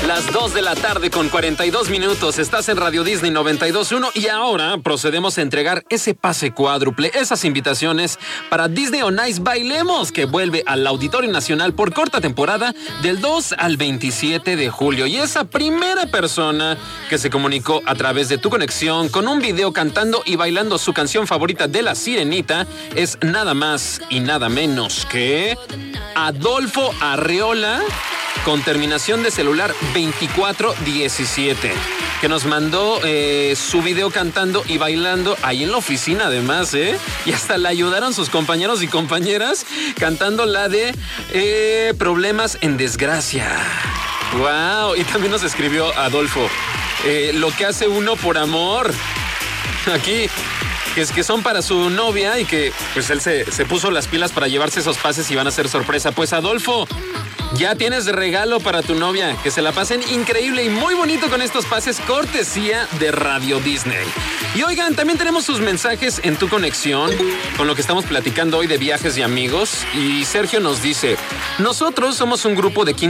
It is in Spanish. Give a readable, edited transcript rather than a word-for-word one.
Las 2 de la tarde con 42 minutos. Estás en Radio Disney 92.1 y ahora procedemos a entregar ese pase cuádruple, esas invitaciones para Disney on Ice Bailemos, que vuelve al Auditorio Nacional por corta temporada del 2 al 27 de julio. Y esa primera persona que se comunicó a través de tu conexión con un video cantando y bailando su canción favorita de La Sirenita es nada más y nada menos que Adolfo Arreola, con terminación de celular 2417, que nos mandó su video cantando y bailando ahí en la oficina además, y hasta le ayudaron sus compañeros y compañeras cantando la de Problemas en Desgracia. ¡Wow! Y también nos escribió Adolfo, lo que hace uno por amor. Aquí, que son para su novia y que pues él se puso las pilas para llevarse esos pases y van a ser sorpresa. Pues Adolfo, ya tienes de regalo para tu novia, que se la pasen increíble y muy bonito con estos pases cortesía de Radio Disney. Y oigan, también tenemos sus mensajes en tu conexión con lo que estamos platicando hoy de viajes y amigos. Y Sergio nos dice, nosotros somos un grupo de 15